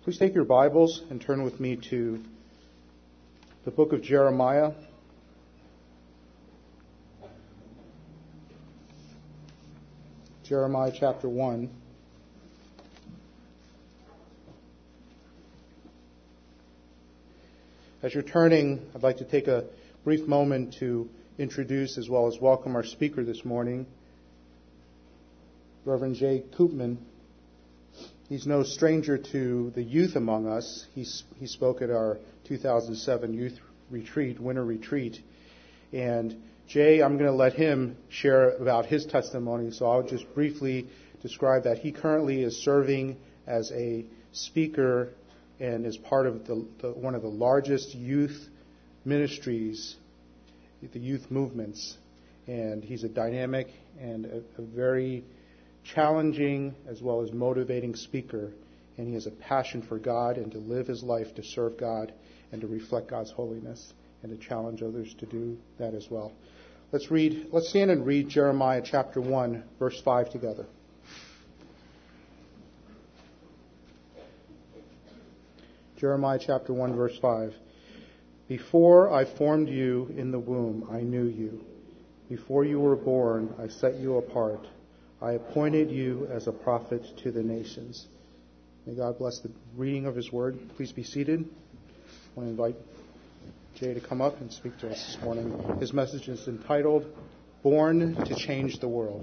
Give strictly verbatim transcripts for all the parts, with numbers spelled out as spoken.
Please take your Bibles and turn with me to the book of Jeremiah. Jeremiah chapter one. As you're turning, I'd like to take a brief moment to introduce as well as welcome our speaker this morning, Reverend Jay Koopman. He's no stranger to the youth among us. He's, he spoke at our two thousand seven youth retreat, winter retreat. And Jay, I'm going to let him share about his testimony, so I'll just briefly describe that. He currently is serving as a speaker and is part of the, the, one of the largest youth ministries, the youth movements. And he's a dynamic and a, a very challenging as well as motivating speaker. And he has a passion for God and to live his life to serve God and to reflect God's holiness and to challenge others to do that as well. Let's read, let's stand and read Jeremiah chapter one, verse five together. Jeremiah chapter one, verse five. Before I formed you in the womb, I knew you. Before you were born, I set you apart. I appointed you as a prophet to the nations. May God bless the reading of his word. Please be seated. I want to invite Jay to come up and speak to us this morning. His message is entitled, Born to Change the World.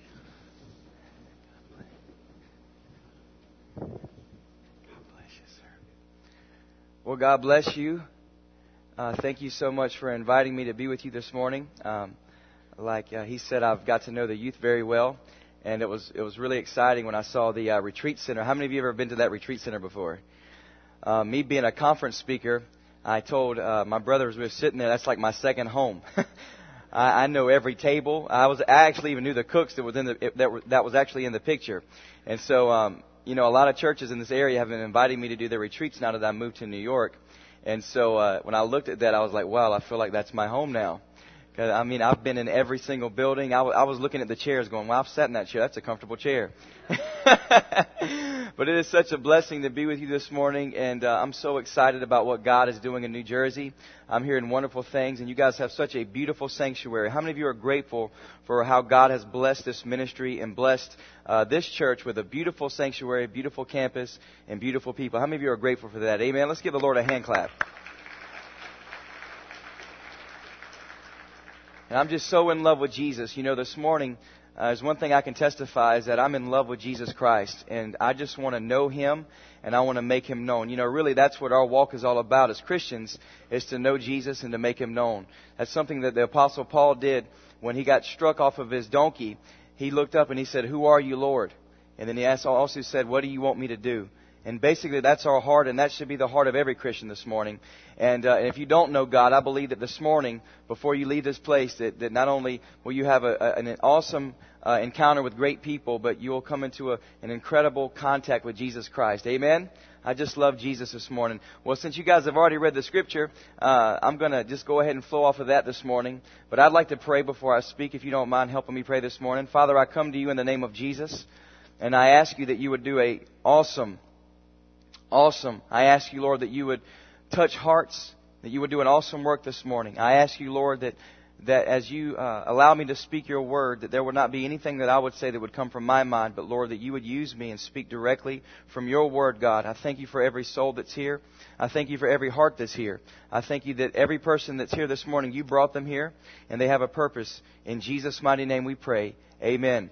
God bless you, sir. Well, God bless you. Uh, thank you so much for inviting me to be with you this morning. Um, like uh, he said, I've got to know the youth very well, and it was it was really exciting when I saw the uh, retreat center. How many of you have ever been to that retreat center before? Uh, me being a conference speaker, I told uh, my brothers we were sitting there. That's like my second home. I, I know every table. I was I actually even knew the cooks that was in the that were, that was actually in the picture. And so, um, you know, a lot of churches in this area have been inviting me to do their retreats now that I moved to New York. And so, uh, when I looked at that, I was like, wow, I feel like that's my home now. Cause, I mean, I've been in every single building. I, w- I was looking at the chairs, going, "Wow, I've sat in that chair. That's a comfortable chair." But it is such a blessing to be with you this morning, and uh, I'm so excited about what God is doing in New Jersey. I'm hearing wonderful things, and you guys have such a beautiful sanctuary. How many of you are grateful for how God has blessed this ministry and blessed uh, this church with a beautiful sanctuary, beautiful campus, and beautiful people? How many of you are grateful for that? Amen. Let's give the Lord a hand clap. And I'm just so in love with Jesus. You know, this morning, uh, there's one thing I can testify is that I'm in love with Jesus Christ. And I just want to know Him, and I want to make Him known. You know, really, that's what our walk is all about as Christians, is to know Jesus and to make Him known. That's something that the Apostle Paul did when he got struck off of his donkey. He looked up and he said, "Who are you, Lord?" And then he also said, "What do you want me to do?" And basically, that's our heart, and that should be the heart of every Christian this morning. And uh, if you don't know God, I believe that this morning, before you leave this place, that, that not only will you have a, a, an awesome uh, encounter with great people, but you will come into a, an incredible contact with Jesus Christ. Amen? I just love Jesus this morning. Well, since you guys have already read the Scripture, uh, I'm going to just go ahead and flow off of that this morning. But I'd like to pray before I speak, if you don't mind helping me pray this morning. Father, I come to you in the name of Jesus, and I ask you that you would do a awesome Awesome. I ask you, Lord, that you would touch hearts, that you would do an awesome work this morning. I ask you, Lord, that that as you uh, allow me to speak your word, that there would not be anything that I would say that would come from my mind, but, Lord, that you would use me and speak directly from your word, God. I thank you for every soul that's here. I thank you for every heart that's here. I thank you that every person that's here this morning, you brought them here, and they have a purpose. In Jesus' mighty name we pray. Amen.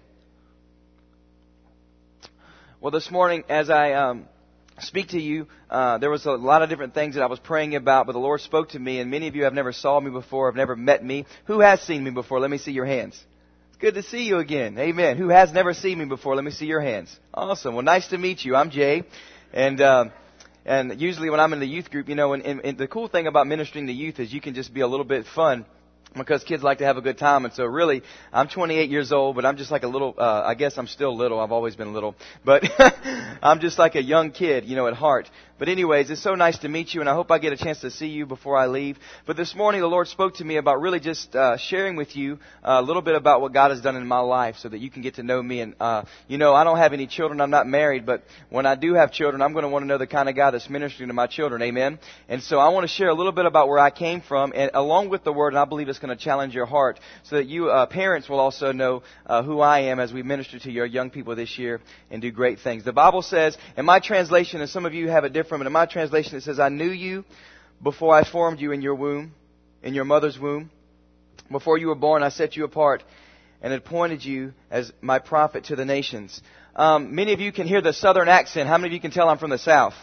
Well, this morning, as I... Um, speak to you. Uh, there was a lot of different things that I was praying about, but the Lord spoke to me, and many of you have never saw me before, have never met me. Who has seen me before? Let me see your hands. It's good to see you again. Amen. Who has never seen me before? Let me see your hands. Awesome. Well, nice to meet you. I'm Jay, and um, and usually when I'm in the youth group, you know, and, and, and the cool thing about ministering to youth is you can just be a little bit fun, because kids like to have a good time. And so really, I'm twenty-eight years old, but I'm just like a little, uh, I guess I'm still little. I've always been little, but I'm just like a young kid, you know, at heart. But anyways, it's so nice to meet you, and I hope I get a chance to see you before I leave. But this morning, the Lord spoke to me about really just uh, sharing with you uh, a little bit about what God has done in my life so that you can get to know me. And, uh, you know, I don't have any children. I'm not married. But when I do have children, I'm going to want to know the kind of guy that's ministering to my children. Amen? And so I want to share a little bit about where I came from, and along with the Word, and I believe it's going to challenge your heart so that you uh, parents will also know uh, who I am as we minister to your young people this year and do great things. The Bible says, in my translation, and some of you have it different, but in my translation it says, I knew you before I formed you in your womb, in your mother's womb. Before you were born, I set you apart and appointed you as my prophet to the nations. Um, many of you can hear the southern accent. How many of you can tell I'm from the South?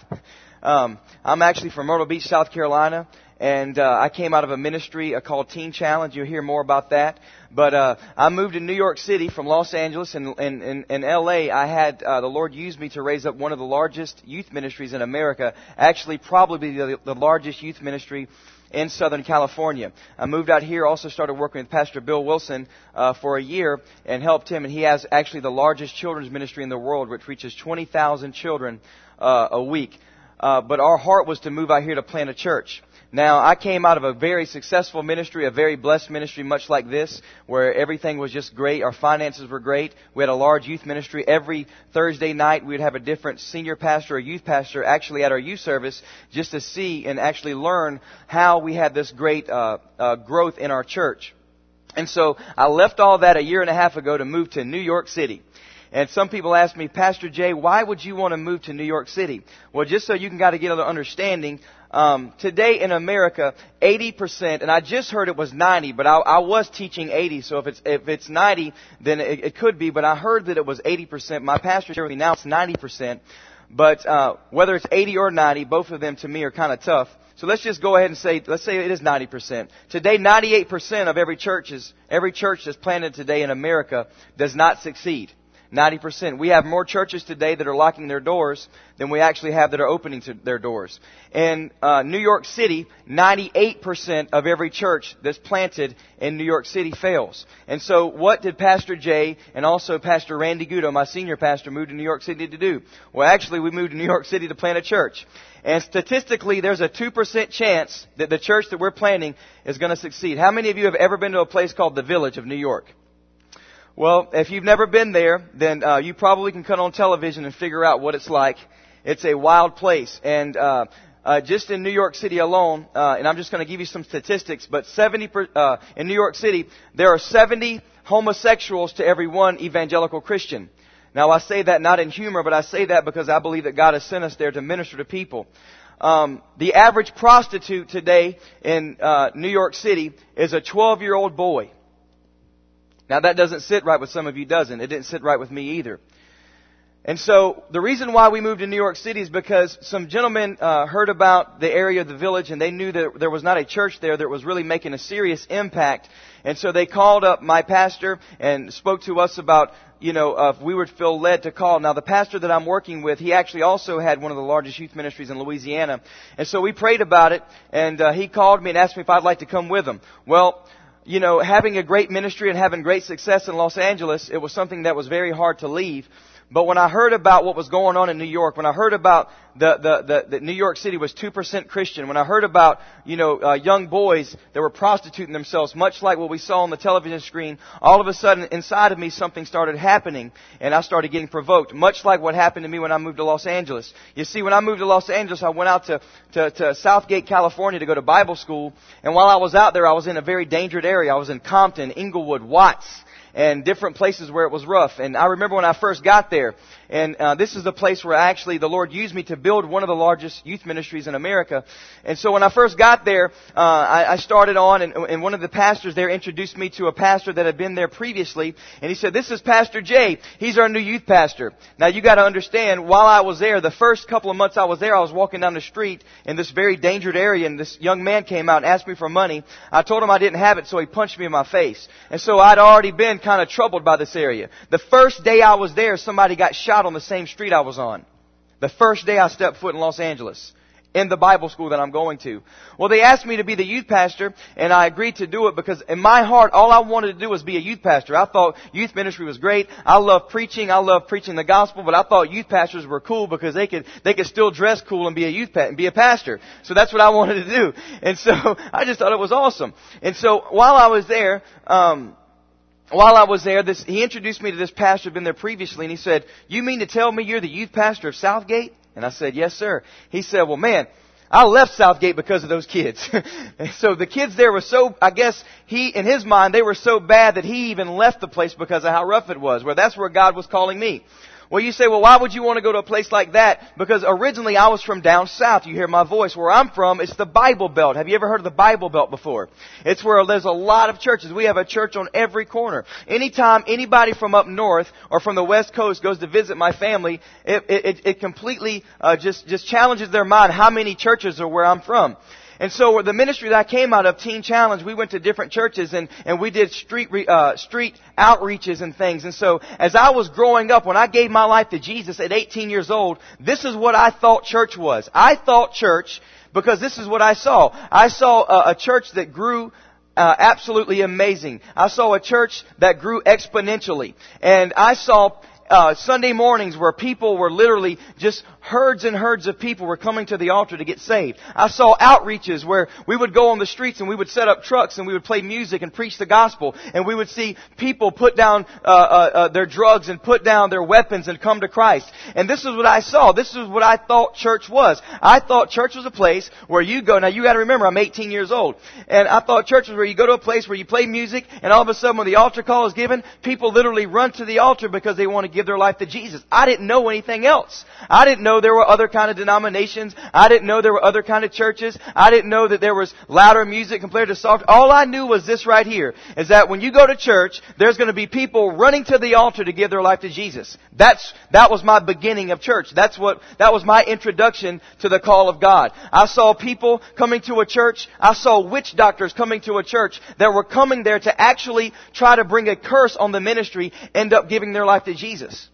Um, I'm actually from Myrtle Beach, South Carolina. And uh, I came out of a ministry uh, called Teen Challenge. You'll hear more about that. But uh, I moved to New York City from Los Angeles. And in, in, in L A, I had uh, the Lord used me to raise up one of the largest youth ministries in America. Actually, probably the, the largest youth ministry in Southern California. I moved out here, also started working with Pastor Bill Wilson uh, for a year and helped him. And he has actually the largest children's ministry in the world, which reaches twenty thousand children uh, a week. Uh, but our heart was to move out here to plant a church. Now, I came out of a very successful ministry, a very blessed ministry, much like this, where everything was just great. Our finances were great. We had a large youth ministry. Every Thursday night, we'd have a different senior pastor or youth pastor actually at our youth service just to see and actually learn how we had this great uh, uh, growth in our church. And so I left all that a year and a half ago to move to New York City. And some people ask me, Pastor Jay, why would you want to move to New York City? Well, just so you can got to get an understanding, um, today in America, eighty percent, and I just heard it was ninety, but I, I was teaching eighty, so if it's if it's ninety, then it, it could be, but I heard that it was eighty percent. My pastor shared with me now it's ninety percent. But uh, whether it's eighty or ninety, both of them to me are kind of tough. So let's just go ahead and say, let's say it is ninety percent. Today, ninety-eight percent of every church is, every church that's planted today in America does not succeed. ninety percent. We have more churches today that are locking their doors than we actually have that are opening to their doors. In uh, New York City, ninety-eight percent of every church that's planted in New York City fails. And so what did Pastor Jay and also Pastor Randy Gudo, my senior pastor, move to New York City to do? Well, actually, we moved to New York City to plant a church. And statistically, there's a two percent chance that the church that we're planting is going to succeed. How many of you have ever been to a place called the Village of New York? Well, if you've never been there, then uh, you probably can cut on television and figure out what it's like. It's a wild place. And uh, uh, just in New York City alone, uh, and I'm just going to give you some statistics, but seventy per, uh, in New York City, there are seventy homosexuals to every one evangelical Christian. Now, I say that not in humor, but I say that because I believe that God has sent us there to minister to people. Um, the average prostitute today in uh, New York City is a twelve-year-old boy. Now, that doesn't sit right with some of you, doesn't it? It didn't sit right with me either. And so, the reason why we moved to New York City is because some gentlemen uh, heard about the area of the Village, and they knew that there was not a church there that was really making a serious impact. And so they called up my pastor and spoke to us about, you know, uh, if we would feel led to call. Now, the pastor that I'm working with, he actually also had one of the largest youth ministries in Louisiana. And so we prayed about it, and uh, he called me and asked me if I'd like to come with him. Well, you know, having a great ministry and having great success in Los Angeles, it was something that was very hard to leave. But when I heard about what was going on in New York, when I heard about the, the, the, the New York City was two percent Christian, when I heard about, you know, uh, young boys that were prostituting themselves, much like what we saw on the television screen, all of a sudden inside of me something started happening and I started getting provoked, much like what happened to me when I moved to Los Angeles. You see, when I moved to Los Angeles, I went out to, to, to Southgate, California to go to Bible school, and while I was out there, I was in a very dangerous area. I was in Compton, Inglewood, Watts, and different places where it was rough. And I remember when I first got there, and uh, this is the place where actually the Lord used me to build one of the largest youth ministries in America. And so when I first got there, uh, I, I started on, and, and one of the pastors there introduced me to a pastor that had been there previously, and he said, "This is Pastor Jay. He's our new youth pastor." Now you got to understand, while I was there, the first couple of months I was there, I was walking down the street in this very dangerous area, and this young man came out and asked me for money. I told him I didn't have it, so he punched me in my face. And so I'd already been kind of troubled by this area. The first day I was there, somebody got shot on the same street I was on. The first day I stepped foot in Los Angeles. in the Bible school that I'm going to. Well, they asked me to be the youth pastor, and I agreed to do it because in my heart, all I wanted to do was be a youth pastor. I thought youth ministry was great. I love preaching. I love preaching the gospel, but I thought youth pastors were cool because they could, they could still dress cool and be a youth pa- and be a pastor. So that's what I wanted to do. And so I just thought it was awesome. And so while I was there, um, While I was there, this, he introduced me to this pastor who had been there previously, and he said, "You mean to tell me you're the youth pastor of Southgate?" And I said, "Yes, sir." He said, "Well, man, I left Southgate because of those kids." So the kids there were so, I guess he, in his mind, they were so bad that he even left the place because of how rough it was. Well, that's where God was calling me. Well, you say, well, why would you want to go to a place like that? Because originally I was from down south. You hear my voice. Where I'm from, it's the Bible Belt. Have you ever heard of the Bible Belt before? It's where there's a lot of churches. We have a church on every corner. Anytime anybody from up north or from the West Coast goes to visit my family, it, it, it completely uh, just, just challenges their mind how many churches are where I'm from. And so the ministry that I came out of, Teen Challenge, we went to different churches and, and we did street, uh, street outreaches and things. And so as I was growing up, when I gave my life to Jesus at eighteen years old, this is what I thought church was. I thought church because this is what I saw. I saw a, a church that grew uh, absolutely amazing. I saw a church that grew exponentially. And I saw Uh, Sunday mornings where people were literally just herds and herds of people were coming to the altar to get saved. I saw outreaches where we would go on the streets and we would set up trucks and we would play music and preach the gospel, and we would see people put down uh, uh, uh, their drugs and put down their weapons and come to Christ. And this is what I saw. This is what I thought church was. I thought church was a place where you go. Now you got to remember, I'm eighteen years old, and I thought church was where you go to a place where you play music, and all of a sudden when the altar call is given, people literally run to the altar because they want to give their life to Jesus. I didn't know anything else. I didn't know there were other kind of denominations. I didn't know there were other kind of churches. I didn't know that there was louder music compared to soft. All I knew was this right here, is that when you go to church, there's going to be people running to the altar to give their life to Jesus. That's, that was my beginning of church. That's what, that was my introduction to the call of God. I saw people coming to a church. I saw witch doctors coming to a church that were coming there to actually try to bring a curse on the ministry, end up giving their life to Jesus.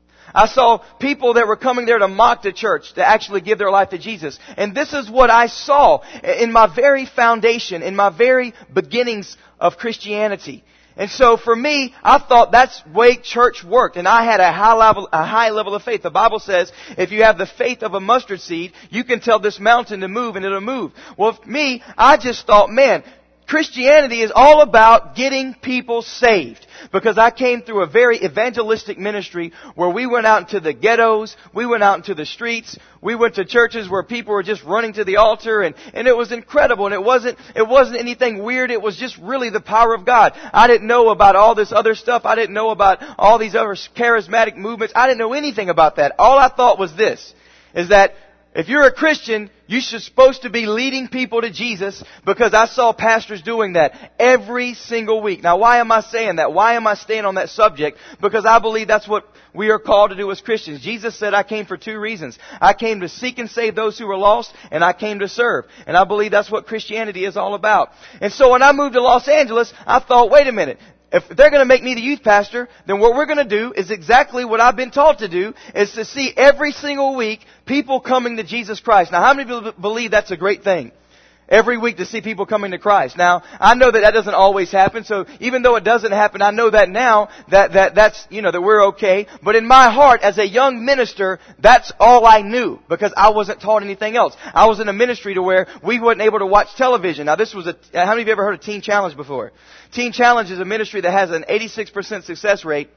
I saw people that were coming there to mock the church, to actually give their life to Jesus. And this is what I saw in my very foundation, in my very beginnings of Christianity. And so for me, I thought that's the way church worked. And I had a high level, a high level of faith. The Bible says, if you have the faith of a mustard seed, you can tell this mountain to move and it'll move. Well, for me, I just thought, man, Christianity is all about getting people saved. Because I came through a very evangelistic ministry where we went out into the ghettos, we went out into the streets, we went to churches where people were just running to the altar, and, and it was incredible. And it wasn't, it wasn't anything weird, it was just really the power of God. I didn't know about all this other stuff, I didn't know about all these other charismatic movements, I didn't know anything about that. All I thought was this, is that if you're a Christian, you should supposed to be leading people to Jesus, because I saw pastors doing that every single week. Now, why am I saying that? Why am I staying on that subject? Because I believe that's what we are called to do as Christians. Jesus said, I came for two reasons. I came to seek and save those who were lost, and I came to serve. And I believe that's what Christianity is all about. And so when I moved to Los Angeles, I thought, wait a minute. If they're going to make me the youth pastor, then what we're going to do is exactly what I've been taught to do, is to see every single week people coming to Jesus Christ. Now, how many people believe that's a great thing? Every week to see people coming to Christ. Now, I know that that doesn't always happen, so even though it doesn't happen, I know that now, that, that that's, you know, that we're okay. But in my heart, as a young minister, that's all I knew, because I wasn't taught anything else. I was in a ministry to where we weren't able to watch television. Now, this was a, how many of you ever heard of Teen Challenge before? Teen Challenge is a ministry that has an eighty-six percent success rate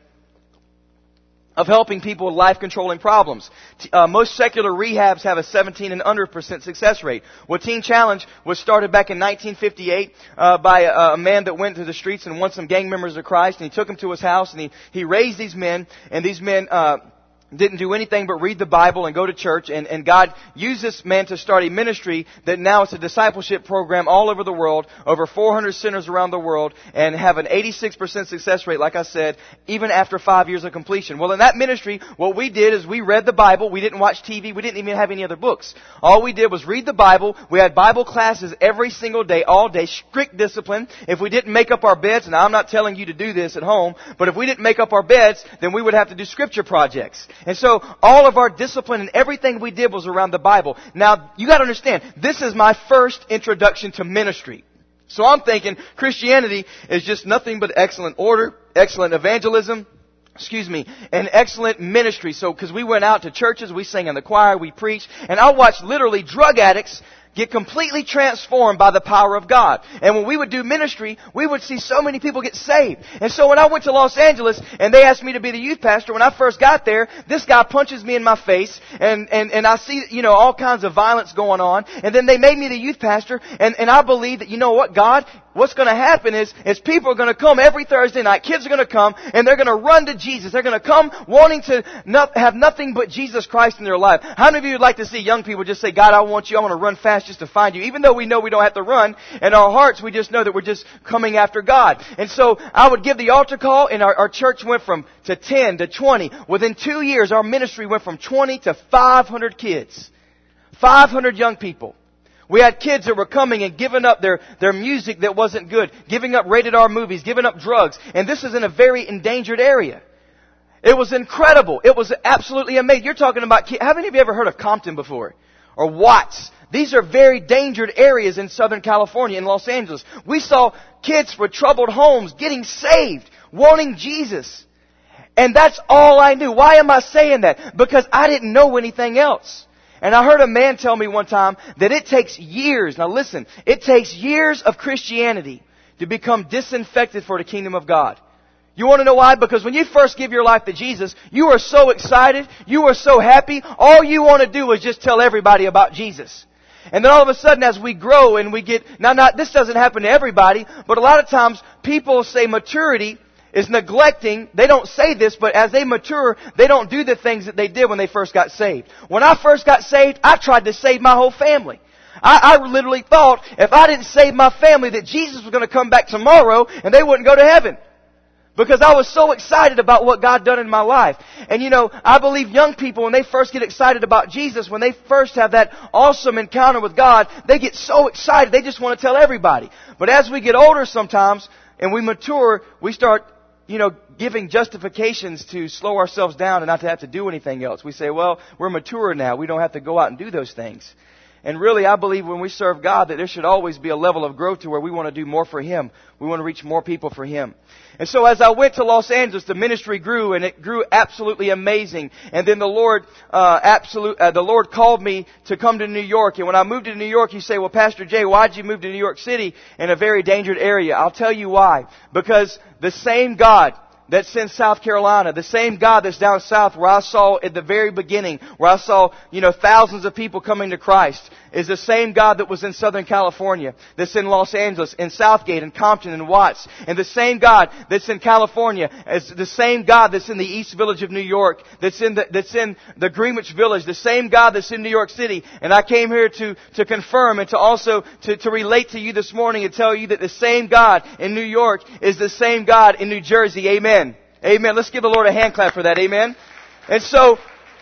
of helping people with life-controlling problems. Uh, most secular rehabs have a seventeen and under percent success rate. Well, Teen Challenge was started back in nineteen fifty-eight uh, by a, a man that went to the streets and won some gang members of Christ, and he took them to his house, and he, he raised these men, and these men uh didn't do anything but read the Bible and go to church, and, and God used this man to start a ministry that now it's a discipleship program all over the world, over four hundred centers around the world, and have an eighty-six percent success rate, like I said, even after five years of completion. Well, in that ministry, what we did is we read the Bible, we didn't watch T V, we didn't even have any other books. All we did was read the Bible, we had Bible classes every single day, all day, strict discipline. If we didn't make up our beds, now I'm not telling you to do this at home, but if we didn't make up our beds, then we would have to do scripture projects. And so all of our discipline and everything we did was around the Bible. Now, you got to understand, this is my first introduction to ministry. So I'm thinking Christianity is just nothing but excellent order, excellent evangelism, excuse me, and excellent ministry. So, because we went out to churches, we sang in the choir, we preached, and I watched literally drug addicts get completely transformed by the power of God. And when we would do ministry, we would see so many people get saved. And so when I went to Los Angeles and they asked me to be the youth pastor, when I first got there, this guy punches me in my face and, and, and I see, you know, all kinds of violence going on. And then they made me the youth pastor and, and I believe that, you know what, God, what's going to happen is, is people are going to come every Thursday night. Kids are going to come and they're going to run to Jesus. They're going to come wanting to not, have nothing but Jesus Christ in their life. How many of you would like to see young people just say, God, I want you. I want to run fast just to find you. Even though we know we don't have to run, in our hearts we just know that we're just coming after God. And so I would give the altar call and our, our church went from to ten to twenty. Within two years our ministry went from twenty to five hundred kids. five hundred young people. We had kids that were coming and giving up their, their music that wasn't good, giving up rated R movies, giving up drugs. And this is in a very endangered area. It was incredible. It was absolutely amazing. You're talking about, how many of you ever heard of Compton before? Or Watts? These are very endangered areas in Southern California, in Los Angeles. We saw kids with troubled homes getting saved, wanting Jesus. And that's all I knew. Why am I saying that? Because I didn't know anything else. And I heard a man tell me one time that it takes years, now listen, it takes years of Christianity to become disinfected for the kingdom of God. You want to know why? Because when you first give your life to Jesus, you are so excited, you are so happy, all you want to do is just tell everybody about Jesus. And then all of a sudden as we grow and we get, now not, this doesn't happen to everybody, but a lot of times people say maturity is neglecting, they don't say this, but as they mature, they don't do the things that they did when they first got saved. When I first got saved, I tried to save my whole family. I, I literally thought if I didn't save my family that Jesus was going to come back tomorrow and they wouldn't go to heaven. Because I was so excited about what God done in my life. And you know, I believe young people, when they first get excited about Jesus, when they first have that awesome encounter with God, they get so excited, they just want to tell everybody. But as we get older sometimes, and we mature, we start, you know, giving justifications to slow ourselves down and not to have to do anything else. We say, well, we're mature now, we don't have to go out and do those things. And really, I believe when we serve God that there should always be a level of growth to where we want to do more for Him. We want to reach more people for Him. And so as I went to Los Angeles, the ministry grew and it grew absolutely amazing. And then the Lord, uh, absolute, uh, the Lord called me to come to New York. And when I moved to New York, you say, well, Pastor Jay, why'd you move to New York City in a very dangerous area? I'll tell you why. Because the same God that's in South Carolina, the same God that's down south where I saw at the very beginning, where I saw, you know, thousands of people coming to Christ, is the same God that was in Southern California, that's in Los Angeles, in Southgate, and Compton, and Watts. And the same God that's in California is the same God that's in the East Village of New York, that's in the, that's in the Greenwich Village, the same God that's in New York City. And I came here to, to confirm and to also to, to relate to you this morning and tell you that the same God in New York is the same God in New Jersey. Amen. Amen. Let's give the Lord a hand clap for that. Amen. And so,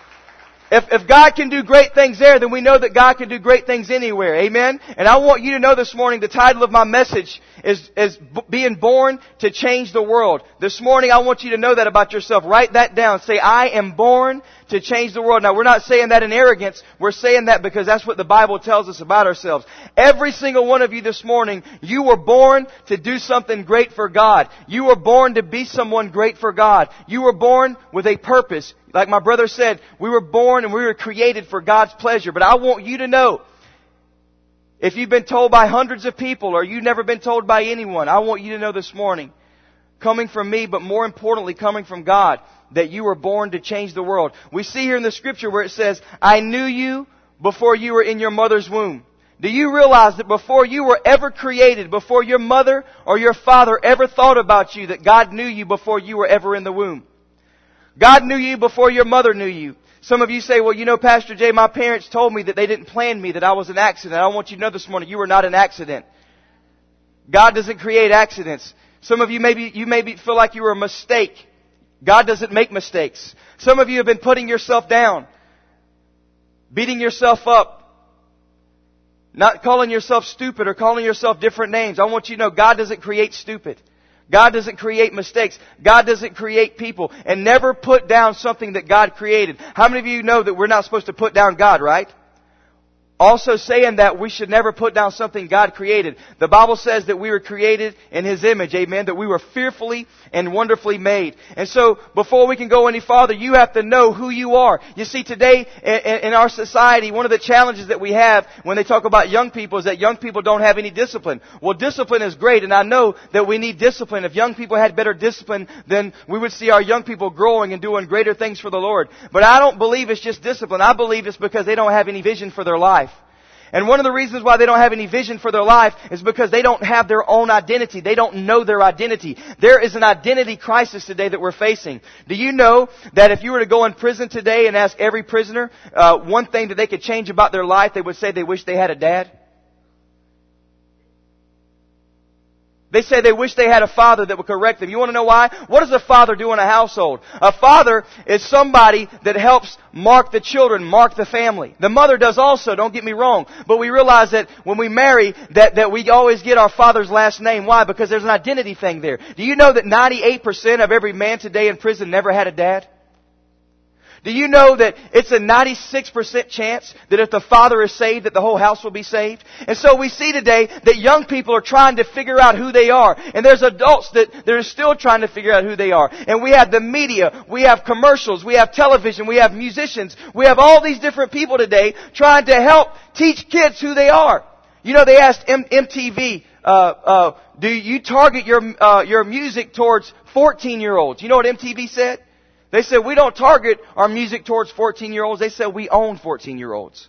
if, if God can do great things there, then we know that God can do great things anywhere. Amen. And I want you to know this morning, the title of my message is, is being born to change the world. This morning, I want you to know that about yourself. Write that down. Say, I am born to change the world. Now, we're not saying that in arrogance. We're saying that because that's what the Bible tells us about ourselves. Every single one of you this morning, you were born to do something great for God. You were born to be someone great for God. You were born with a purpose. Like my brother said, we were born and we were created for God's pleasure. But I want you to know, if you've been told by hundreds of people or you've never been told by anyone, I want you to know this morning, coming from me, but more importantly, coming from God, that you were born to change the world. We see here in the scripture where it says, I knew you before you were in your mother's womb. Do you realize that before you were ever created, before your mother or your father ever thought about you, that God knew you before you were ever in the womb? God knew you before your mother knew you. Some of you say, well, you know, Pastor Jay, my parents told me that they didn't plan me, that I was an accident. I want you to know this morning, you were not an accident. God doesn't create accidents. Some of you maybe, you maybe feel like you were a mistake. God doesn't make mistakes. Some of you have been putting yourself down, beating yourself up, not calling yourself stupid or calling yourself different names. I want you to know God doesn't create stupid. God doesn't create mistakes. God doesn't create people. And never put down something that God created. How many of you know that we're not supposed to put down God, right? Also saying that we should never put down something God created. The Bible says that we were created in His image, amen, that we were fearfully and wonderfully made. And so, before we can go any farther, you have to know who you are. You see, today in our society, one of the challenges that we have when they talk about young people is that young people don't have any discipline. Well, discipline is great, and I know that we need discipline. If young people had better discipline, then we would see our young people growing and doing greater things for the Lord. But I don't believe it's just discipline. I believe it's because they don't have any vision for their life. And one of the reasons why they don't have any vision for their life is because they don't have their own identity. They don't know their identity. There is an identity crisis today that we're facing. Do you know that if you were to go in prison today and ask every prisoner uh, one thing that they could change about their life, they would say they wish they had a dad? They say they wish they had a father that would correct them. You want to know why? What does a father do in a household? A father is somebody that helps mark the children, mark the family. The mother does also, don't get me wrong. But we realize that when we marry, that, that we always get our father's last name. Why? Because there's an identity thing there. Do you know that ninety-eight percent of every man today in prison never had a dad? Do you know that it's a ninety-six percent chance that if the father is saved, that the whole house will be saved? And so we see today that young people are trying to figure out who they are. And there's adults that, that are still trying to figure out who they are. And we have the media, we have commercials, we have television, we have musicians, we have all these different people today trying to help teach kids who they are. You know, they asked M- MTV, uh, uh, do you target your, uh, your music towards fourteen-year-olds? You know what M T V said? They said, we don't target our music towards fourteen-year-olds. They said, we own fourteen-year-olds.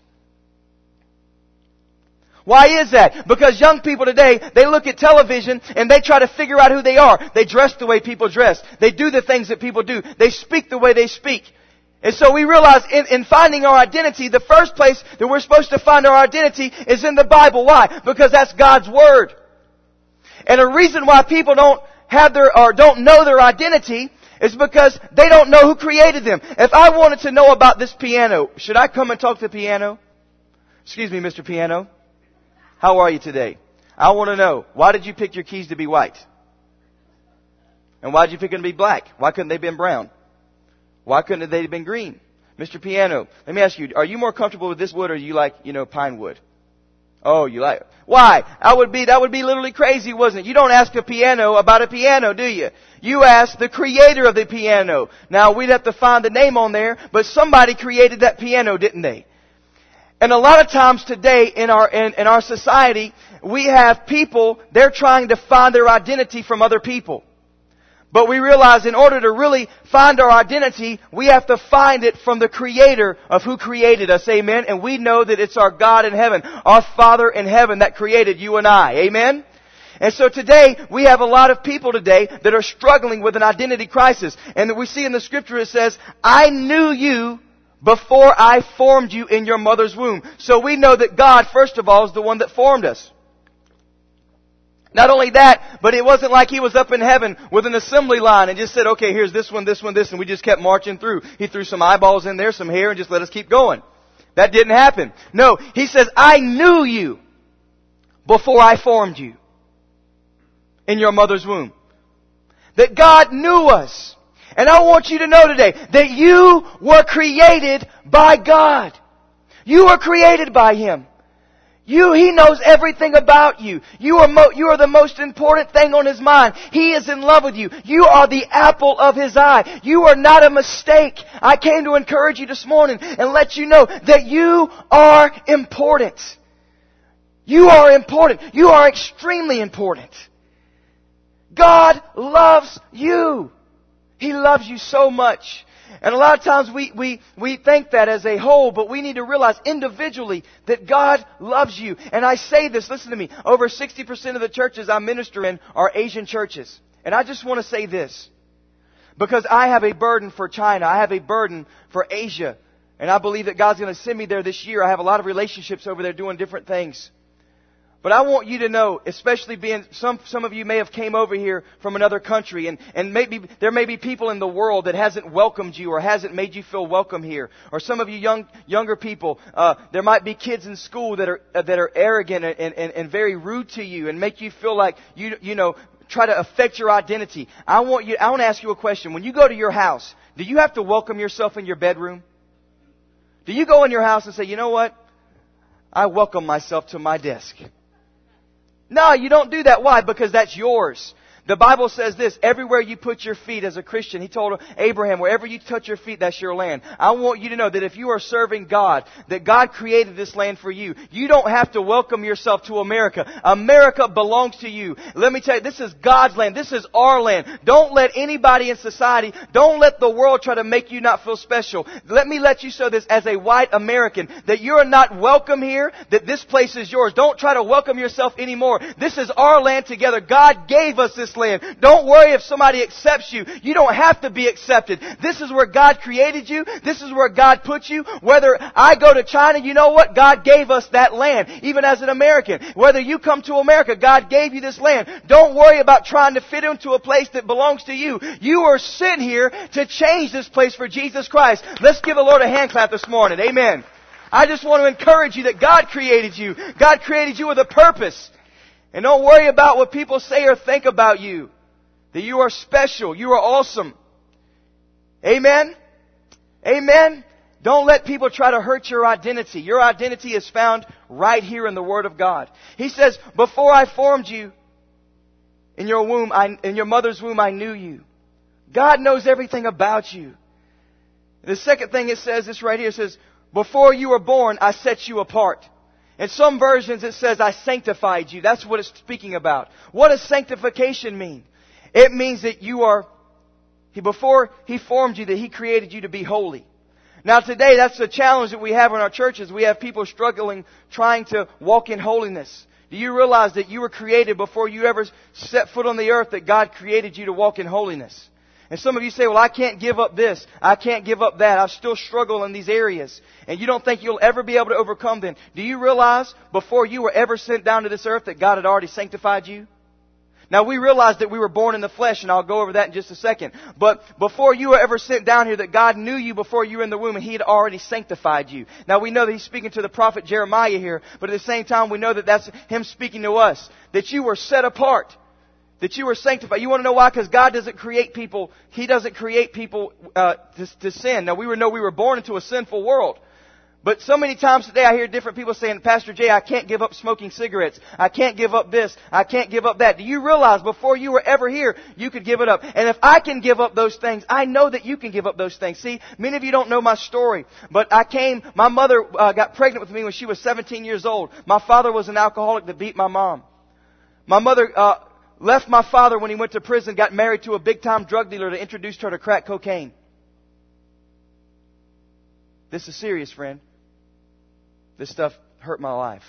Why is that? Because young people today, they look at television and they try to figure out who they are. They dress the way people dress. They do the things that people do. They speak the way they speak. And so we realize in, in finding our identity, the first place that we're supposed to find our identity is in the Bible. Why? Because that's God's Word. And the reason why people don't have their, or don't know their identity is because they don't know who created them. If I wanted to know about this piano, should I come and talk to the piano? Excuse me, Mister Piano. How are you today? I want to know, why did you pick your keys to be white? And why did you pick them to be black? Why couldn't they have been brown? Why couldn't they have been green? Mister Piano, let me ask you, are you more comfortable with this wood or do you like, you know, pine wood? Oh, you like it. Why? I would be, that would be literally crazy, wasn't it? You don't ask a piano about a piano, do you? You ask the creator of the piano. Now, we'd have to find the name on there, but somebody created that piano, didn't they? And a lot of times today in our, in, in our society, we have people, they're trying to find their identity from other people. But we realize in order to really find our identity, we have to find it from the Creator of who created us. Amen? And we know that it's our God in heaven, our Father in heaven that created you and I. Amen? And so today, we have a lot of people today that are struggling with an identity crisis. And that we see in the Scripture it says, I knew you before I formed you in your mother's womb. So we know that God, first of all, is the one that formed us. Not only that, but it wasn't like He was up in heaven with an assembly line and just said, okay, here's this one, this one, this, and we just kept marching through. He threw some eyeballs in there, some hair, and just let us keep going. That didn't happen. No, He says, I knew you before I formed you in your mother's womb. That God knew us. And I want you to know today that you were created by God. You were created by Him. You, He knows everything about you. You are, mo- you are the most important thing on His mind. He is in love with you. You are the apple of His eye. You are not a mistake. I came to encourage you this morning and let you know that you are important. You are important. You are extremely important. God loves you. He loves you so much. And a lot of times we, we, we think that as a whole, but we need to realize individually that God loves you. And I say this, listen to me, over sixty percent of the churches I minister in are Asian churches. And I just want to say this, because I have a burden for China, I have a burden for Asia, and I believe that God's going to send me there this year. I have a lot of relationships over there doing different things. But I want you to know, especially being, some, some of you may have came over here from another country, and, and maybe, there may be people in the world that hasn't welcomed you or hasn't made you feel welcome here. Or some of you young, younger people, uh, there might be kids in school that are, uh, that are arrogant and, and, and very rude to you and make you feel like, you, you know, try to affect your identity. I want you, I want to ask you a question. When you go to your house, do you have to welcome yourself in your bedroom? Do you go in your house and say, you know what? I welcome myself to my desk. No, you don't do that. Why? Because that's yours. The Bible says this, everywhere you put your feet as a Christian, He told Abraham, wherever you touch your feet, that's your land. I want you to know that if you are serving God, that God created this land for you. You don't have to welcome yourself to America. America belongs to you. Let me tell you, this is God's land. This is our land. Don't let anybody in society, don't let the world try to make you not feel special. Let me let you know this as a white American, that you're not welcome here, that this place is yours. Don't try to welcome yourself anymore. This is our land together. God gave us this land. Don't worry if somebody accepts you. You don't have to be accepted. This is where God created you. This is where God put you. Whether I go to China, you know what? God gave us that land, even as an American. Whether you come to America, God gave you this land. Don't worry about trying to fit into a place that belongs to you. You are sent here to change this place for Jesus Christ. Let's give the Lord a hand clap this morning. Amen. I just want to encourage you that God created you. God created you with a purpose. And don't worry about what people say or think about you. That you are special. You are awesome. Amen? Amen? Don't let people try to hurt your identity. Your identity is found right here in the Word of God. He says, before I formed you in your womb, I, in your mother's womb, I knew you. God knows everything about you. The second thing it says, this right here, it says, before you were born, I set you apart. In some versions it says, I sanctified you. That's what it's speaking about. What does sanctification mean? It means that you are, he, before He formed you, that He created you to be holy. Now today, that's the challenge that we have in our churches. We have people struggling, trying to walk in holiness. Do you realize that you were created before you ever set foot on the earth, that God created you to walk in holiness? And some of you say, well, I can't give up this. I can't give up that. I still struggle in these areas. And you don't think you'll ever be able to overcome them. Do you realize before you were ever sent down to this earth that God had already sanctified you? Now we realize that we were born in the flesh, and I'll go over that in just a second. But before you were ever sent down here, that God knew you before you were in the womb, and He had already sanctified you. Now we know that He's speaking to the prophet Jeremiah here, but at the same time we know that that's Him speaking to us. That you were set apart. That you were sanctified. You want to know why? Because God doesn't create people. He doesn't create people uh, to, to sin. Now we know we were born into a sinful world. But so many times today I hear different people saying, Pastor Jay, I can't give up smoking cigarettes. I can't give up this. I can't give up that. Do you realize before you were ever here, you could give it up? And if I can give up those things, I know that you can give up those things. See, many of you don't know my story. But I came, my mother uh, got pregnant with me when she was seventeen years old. My father was an alcoholic that beat my mom. My mother uh, left my father when he went to prison, got married to a big-time drug dealer that introduced her to crack cocaine. This is serious, friend. This stuff hurt my life.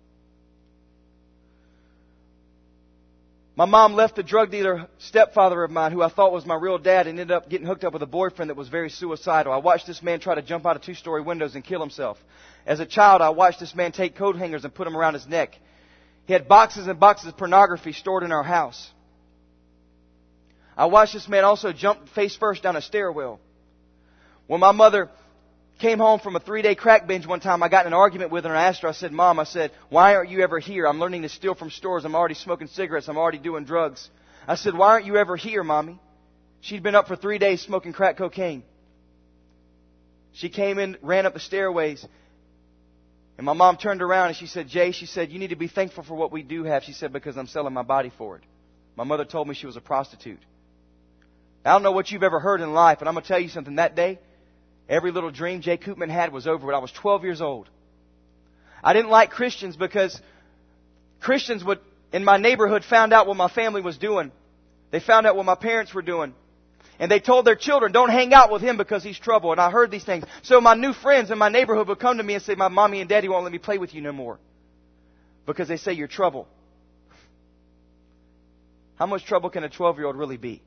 My mom left the drug dealer stepfather of mine, who I thought was my real dad, and ended up getting hooked up with a boyfriend that was very suicidal. I watched this man try to jump out of two-story windows and kill himself. As a child, I watched this man take coat hangers and put them around his neck. He had boxes and boxes of pornography stored in our house. I watched this man also jump face first down a stairwell. When my mother came home from a three-day crack binge one time, I got in an argument with her and I asked her, I said, Mom, I said, why aren't you ever here? I'm learning to steal from stores. I'm already smoking cigarettes. I'm already doing drugs. I said, why aren't you ever here, Mommy? She'd been up for three days smoking crack cocaine. She came in, ran up the stairways, and my mom turned around and she said, Jay, she said, you need to be thankful for what we do have. She said, because I'm selling my body for it. My mother told me she was a prostitute. I don't know what you've ever heard in life, but I'm going to tell you something. That day, every little dream Jay Koopman had was over when I was twelve years old. I didn't like Christians because Christians would, in my neighborhood, found out what my family was doing. They found out what my parents were doing. And they told their children, don't hang out with him because he's trouble. And I heard these things. So my new friends in my neighborhood would come to me and say, my mommy and daddy won't let me play with you no more. Because they say you're trouble. How much trouble can a twelve-year-old really be?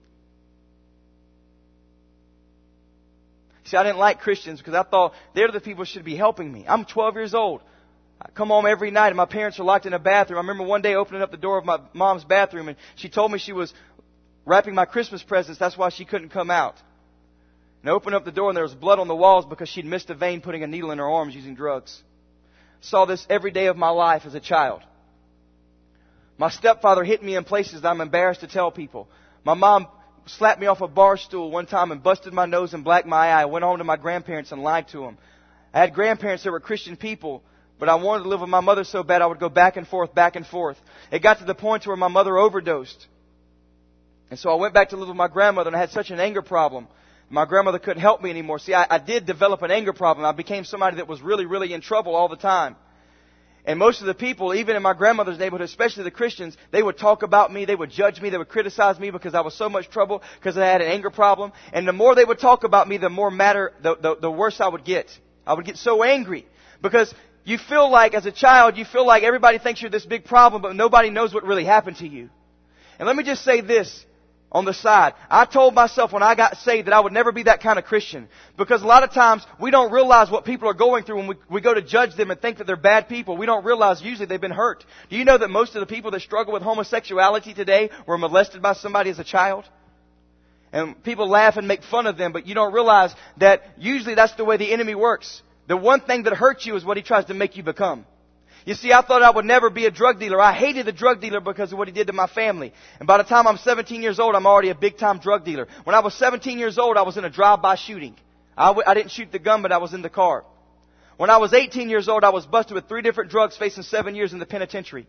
See, I didn't like Christians because I thought they're the people who should be helping me. I'm twelve years old. I come home every night and my parents are locked in a bathroom. I remember one day opening up the door of my mom's bathroom and she told me she was wrapping my Christmas presents. That's why she couldn't come out. And I opened up the door and there was blood on the walls because she'd missed a vein putting a needle in her arms using drugs. I saw this every day of my life as a child. My stepfather hit me in places that I'm embarrassed to tell people. My mom slapped me off a bar stool one time and busted my nose and blacked my eye. I went home to my grandparents and lied to them. I had grandparents that were Christian people, but I wanted to live with my mother so bad I would go back and forth, back and forth. It got to the point where my mother overdosed. And so I went back to live with my grandmother, and I had such an anger problem. My grandmother couldn't help me anymore. See, I, I did develop an anger problem. I became somebody that was really, really in trouble all the time. And most of the people, even in my grandmother's neighborhood, especially the Christians, they would talk about me, they would judge me, they would criticize me because I was so much trouble, because I had an anger problem. And the more they would talk about me, the more matter, the, the, the worse I would get. I would get so angry. Because you feel like, as a child, you feel like everybody thinks you're this big problem, but nobody knows what really happened to you. And let me just say this. On the side, I told myself when I got saved that I would never be that kind of Christian. Because a lot of times we don't realize what people are going through when we, we go to judge them and think that they're bad people. We don't realize usually they've been hurt. Do you know that most of the people that struggle with homosexuality today were molested by somebody as a child? And people laugh and make fun of them, but you don't realize that usually that's the way the enemy works. The one thing that hurts you is what he tries to make you become. You see, I thought I would never be a drug dealer. I hated the drug dealer because of what he did to my family. And by the time I'm seventeen years old, I'm already a big-time drug dealer. When I was seventeen years old, I was in a drive-by shooting. I, w- I didn't shoot the gun, but I was in the car. When I was eighteen years old, I was busted with three different drugs, facing seven years in the penitentiary.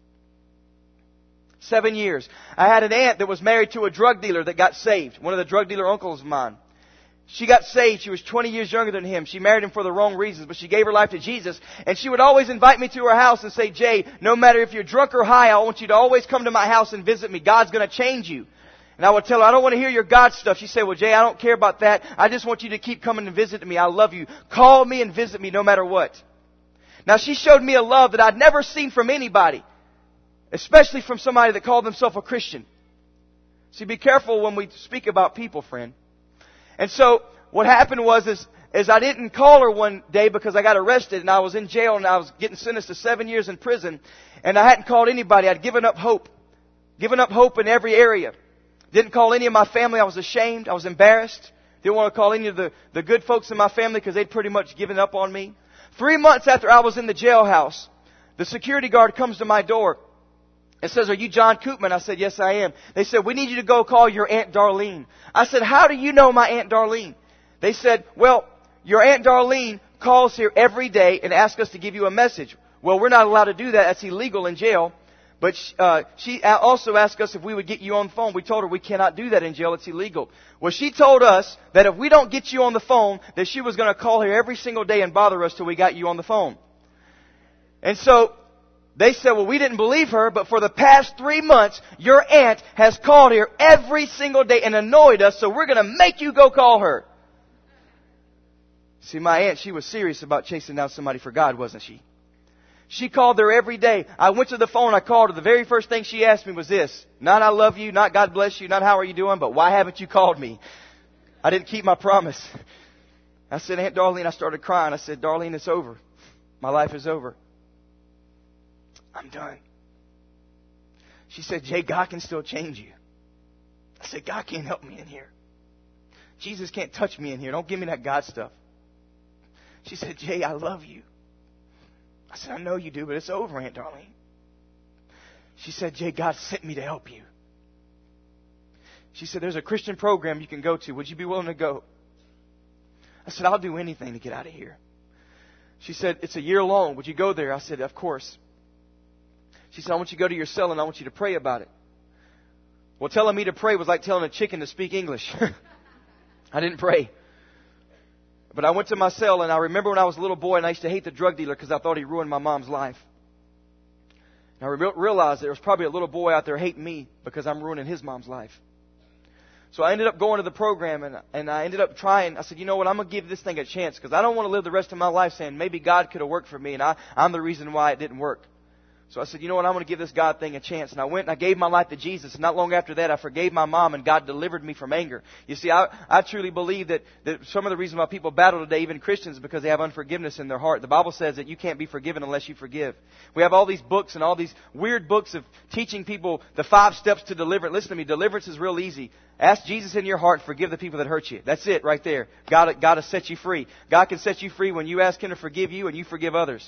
Seven years. I had an aunt that was married to a drug dealer that got saved. One of the drug dealer uncles of mine. She got saved. She was twenty years younger than him. She married him for the wrong reasons, but she gave her life to Jesus. And she would always invite me to her house and say, Jay, no matter if you're drunk or high, I want you to always come to my house and visit me. God's going to change you. And I would tell her, I don't want to hear your God stuff. She said, well, Jay, I don't care about that. I just want you to keep coming and visit me. I love you. Call me and visit me no matter what. Now, she showed me a love that I'd never seen from anybody, especially from somebody that called themselves a Christian. See, be careful when we speak about people, friend. And so what happened was is, is I didn't call her one day because I got arrested and I was in jail and I was getting sentenced to seven years in prison. And I hadn't called anybody. I'd given up hope. Given up hope in every area. Didn't call any of my family. I was ashamed. I was embarrassed. Didn't want to call any of the, the good folks in my family because they'd pretty much given up on me. Three months after I was in the jailhouse, the security guard comes to my door. It says, are you John Koopman? I said, yes, I am. They said, we need you to go call your Aunt Darlene. I said, how do you know my Aunt Darlene? They said, well, your Aunt Darlene calls here every day and asks us to give you a message. Well, we're not allowed to do that. That's illegal in jail. But uh, she also asked us if we would get you on the phone. We told her we cannot do that in jail. It's illegal. Well, she told us that if we don't get you on the phone, that she was going to call here every single day and bother us till we got you on the phone. And so they said, well, we didn't believe her, but for the past three months, your aunt has called here every single day and annoyed us, so we're going to make you go call her. See, my aunt, she was serious about chasing down somebody for God, wasn't she? She called there every day. I went to the phone, I called her. The very first thing she asked me was this. Not I love you, not God bless you, not how are you doing, but why haven't you called me? I didn't keep my promise. I said, Aunt Darlene, I started crying. I said, Darlene, it's over. My life is over. I'm done. She said, Jay, God can still change you. I said, God can't help me in here. Jesus can't touch me in here. Don't give me that God stuff. She said, Jay, I love you. I said, I know you do, but it's over, Aunt Darlene. She said, Jay, God sent me to help you. She said, there's a Christian program you can go to. Would you be willing to go? I said, I'll do anything to get out of here. She said, it's a year long. Would you go there? I said, of course. She said, I want you to go to your cell and I want you to pray about it. Well, telling me to pray was like telling a chicken to speak English. I didn't pray. But I went to my cell, and I remember when I was a little boy and I used to hate the drug dealer because I thought he ruined my mom's life. And I re- realized there was probably a little boy out there hating me because I'm ruining his mom's life. So I ended up going to the program, and, and I ended up trying. I said, you know what, I'm going to give this thing a chance because I don't want to live the rest of my life saying maybe God could have worked for me, and I, I'm the reason why it didn't work. So I said, you know what, I'm going to give this God thing a chance. And I went and I gave my life to Jesus. And not long after that, I forgave my mom and God delivered me from anger. You see, I, I truly believe that, that some of the reason why people battle today, even Christians, is because they have unforgiveness in their heart. The Bible says that you can't be forgiven unless you forgive. We have all these books and all these weird books of teaching people the five steps to deliverance. Listen to me, deliverance is real easy. Ask Jesus in your heart, forgive the people that hurt you. That's it right there. God, God will set you free. God can set you free when you ask Him to forgive you and you forgive others.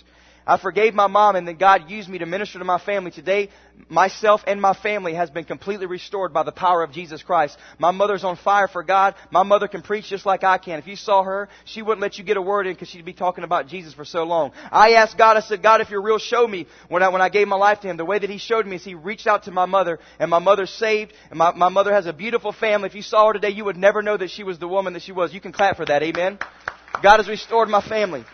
I forgave my mom, and then God used me to minister to my family. Today, myself and my family has been completely restored by the power of Jesus Christ. My mother's on fire for God. My mother can preach just like I can. If you saw her, she wouldn't let you get a word in because she'd be talking about Jesus for so long. I asked God, I said, God, if you're real, show me. When I, when I gave my life to Him, the way that He showed me is He reached out to my mother, and my mother's saved, and my, my mother has a beautiful family. If you saw her today, you would never know that she was the woman that she was. You can clap for that. Amen. God has restored my family.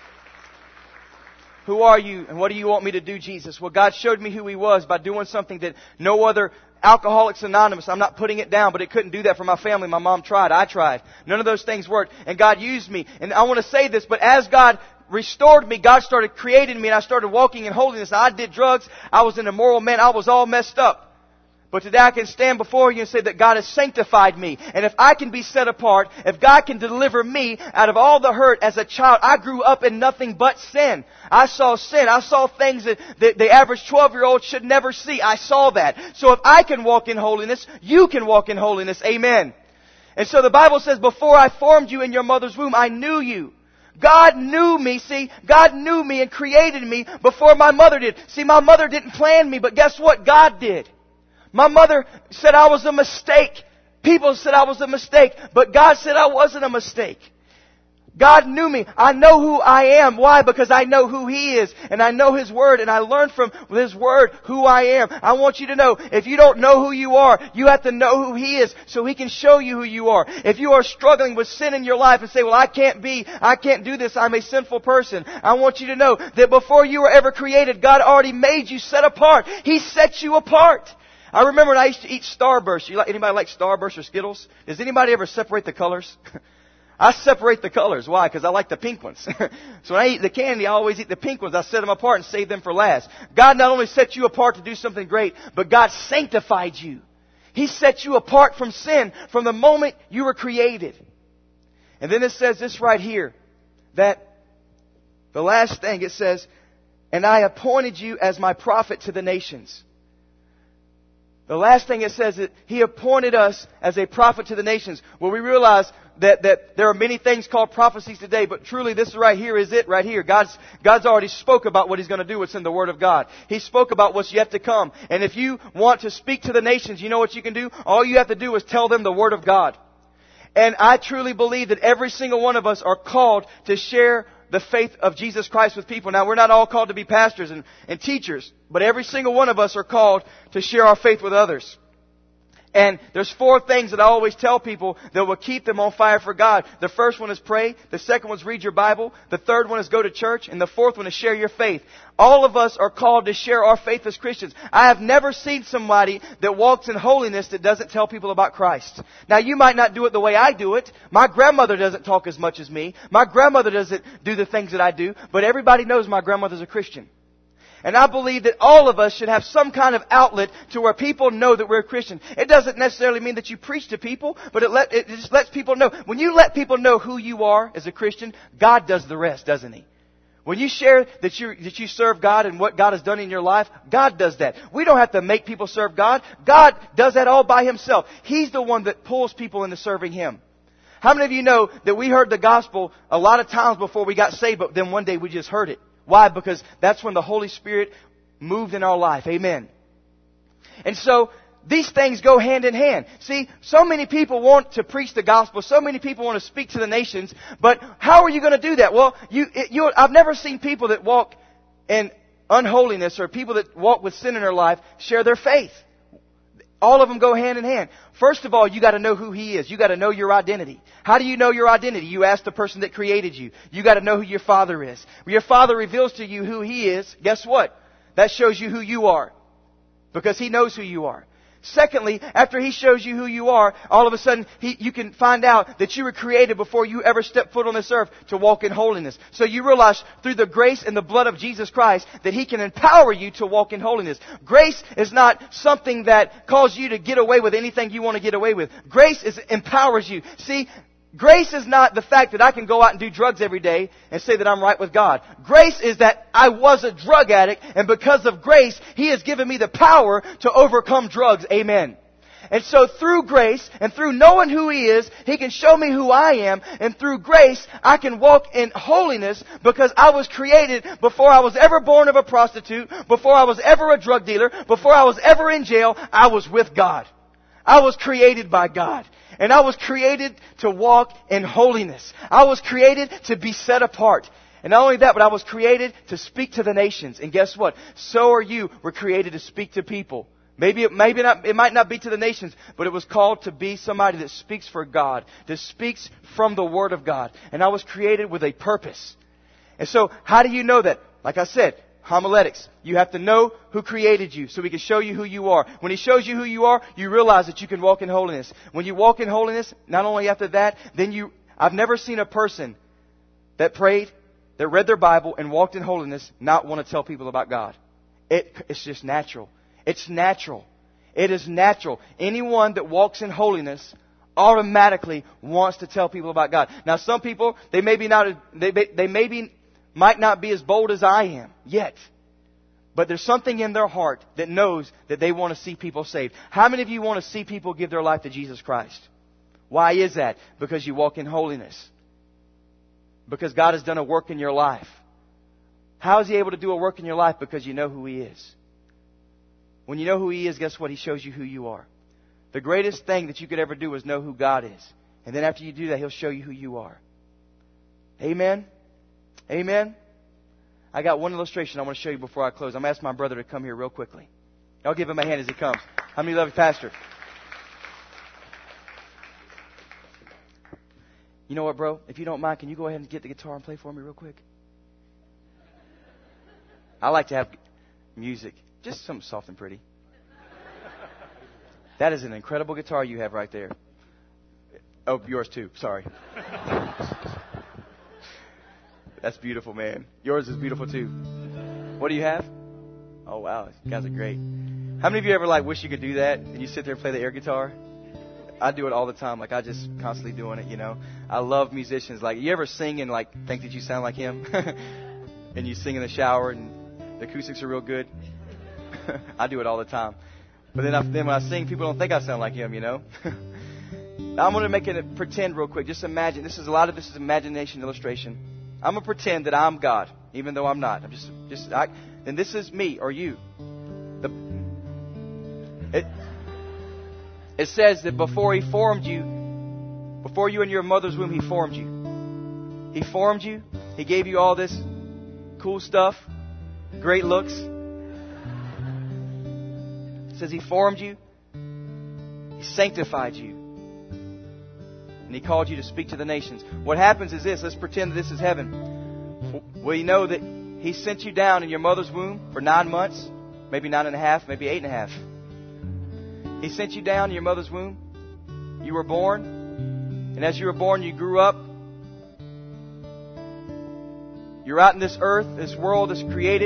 Who are you and what do you want me to do, Jesus? Well, God showed me who He was by doing something that no other Alcoholics Anonymous, I'm not putting it down, but it couldn't do that for my family. My mom tried. I tried. None of those things worked. And God used me. And I want to say this, but as God restored me, God started creating me, and I started walking in holiness. Now, I did drugs. I was an immoral man. I was all messed up. But today I can stand before you and say that God has sanctified me. And if I can be set apart, if God can deliver me out of all the hurt as a child, I grew up in nothing but sin. I saw sin. I saw things that, that the average twelve-year-old should never see. I saw that. So if I can walk in holiness, you can walk in holiness. Amen. And so the Bible says, before I formed you in your mother's womb, I knew you. God knew me, see, God knew me and created me before my mother did. See, my mother didn't plan me, but guess what? God did. My mother said I was a mistake. People said I was a mistake. But God said I wasn't a mistake. God knew me. I know who I am. Why? Because I know who He is. And I know His Word. And I learned from His Word who I am. I want you to know, if you don't know who you are, you have to know who He is so He can show you who you are. If you are struggling with sin in your life and say, well, I can't be, I can't do this, I'm a sinful person. I want you to know that before you were ever created, God already made you set apart. He set you apart. I remember when I used to eat Starburst. You like, anybody like Starburst or Skittles? Does anybody ever separate the colors? I separate the colors. Why? Because I like the pink ones. So when I eat the candy, I always eat the pink ones. I set them apart and save them for last. God not only set you apart to do something great, but God sanctified you. He set you apart from sin from the moment you were created. And then it says this right here, that the last thing it says, and I appointed you as my prophet to the nations. The last thing it says that He appointed us as a prophet to the nations. Well, we realize that, that there are many things called prophecies today, but truly this right here is it right here. God's, God's already spoke about what He's going to do, what's in the Word of God. He spoke about what's yet to come. And if you want to speak to the nations, you know what you can do? All you have to do is tell them the Word of God. And I truly believe that every single one of us are called to share the faith of Jesus Christ with people. Now, we're not all called to be pastors and, and teachers, but every single one of us are called to share our faith with others. And there's four things that I always tell people that will keep them on fire for God. The first one is pray. The second one is read your Bible. The third one is go to church. And the fourth one is share your faith. All of us are called to share our faith as Christians. I have never seen somebody that walks in holiness that doesn't tell people about Christ. Now, you might not do it the way I do it. My grandmother doesn't talk as much as me. My grandmother doesn't do the things that I do. But everybody knows my grandmother's a Christian. And I believe that all of us should have some kind of outlet to where people know that we're a Christian. It doesn't necessarily mean that you preach to people, but it, let, it just lets people know. When you let people know who you are as a Christian, God does the rest, doesn't He? When you share that you, that you serve God and what God has done in your life, God does that. We don't have to make people serve God. God does that all by Himself. He's the one that pulls people into serving Him. How many of you know that we heard the gospel a lot of times before we got saved, but then one day we just heard it? Why? Because that's when the Holy Spirit moved in our life. Amen. And so, these things go hand in hand. See, so many people want to preach the gospel. So many people want to speak to the nations. But how are you going to do that? Well, you, you, I've never seen people that walk in unholiness or people that walk with sin in their life share their faith. All of them go hand in hand. First of all, you got to know who He is. You got to know your identity. How do you know your identity? You ask the person that created you. You got to know who your Father is. When your Father reveals to you who He is, guess what? That shows you who you are. Because He knows who you are. Secondly, after He shows you who you are, all of a sudden he, you can find out that you were created before you ever stepped foot on this earth to walk in holiness. So you realize through the grace and the blood of Jesus Christ that He can empower you to walk in holiness. Grace is not something that calls you to get away with anything you want to get away with. Grace is empowers you. See, grace is not the fact that I can go out and do drugs every day and say that I'm right with God. Grace is that I was a drug addict, and because of grace, He has given me the power to overcome drugs. Amen. And so through grace and through knowing who He is, He can show me who I am. And through grace, I can walk in holiness because I was created before I was ever born of a prostitute, before I was ever a drug dealer, before I was ever in jail. I was with God. I was created by God. And I was created to walk in holiness. I was created to be set apart. And not only that, but I was created to speak to the nations. And guess what? So are you. We're created to speak to people. Maybe it, maybe not, it might not be to the nations, but it was called to be somebody that speaks for God, that speaks from the Word of God. And I was created with a purpose. And so, how do you know that? Like I said, homiletics. You have to know who created you so He can show you who you are. When He shows you who you are, you realize that you can walk in holiness. When you walk in holiness, not only after that, then you, I've never seen a person that prayed, that read their Bible and walked in holiness not want to tell people about God. It, it's just natural. It's natural. It is natural. Anyone that walks in holiness automatically wants to tell people about God. Now, some people, they may be not, they, they maybe might not be as bold as I am yet. But there's something in their heart that knows that they want to see people saved. How many of you want to see people give their life to Jesus Christ? Why is that? Because you walk in holiness. Because God has done a work in your life. How is He able to do a work in your life? Because you know who He is. When you know who He is, guess what? He shows you who you are. The greatest thing that you could ever do is know who God is. And then after you do that, He'll show you who you are. Amen? Amen? I got one illustration I want to show you before I close. I'm going to ask my brother to come here real quickly. I'll give him a hand as he comes. How many love you, Pastor? You know what, bro? If you don't mind, can you go ahead and get the guitar and play for me real quick? I like to have music. Just something soft and pretty. That is an incredible guitar you have right there. Oh, yours too. Sorry. That's beautiful, man. Yours is beautiful too. What do you have? Oh, wow. You guys are great. How many of you ever like wish you could do that and you sit there and play the air guitar? I do it all the time. Like, I just constantly doing it, you know. I love musicians. Like, you ever sing and, like, think that you sound like him? And you sing in the shower and the acoustics are real good? I do it all the time. But then, I, then when I sing, people don't think I sound like him, you know. I'm going to make it pretend real quick. Just imagine. This is a lot of this is imagination illustration. I'm going to pretend that I'm God, even though I'm not. I'm just, just. I, and this is me or you. The, it, it says that before He formed you, before you in your mother's womb, He formed you. He formed you. He gave you all this cool stuff, great looks. It says He formed you. He sanctified you. And He called you to speak to the nations. What happens is this. Let's pretend that this is heaven. Well, you know that He sent you down in your mother's womb for nine months, maybe nine and a half, maybe eight and a half. He sent you down in your mother's womb. You were born. And as you were born, you grew up. You're out in this earth, this world is created.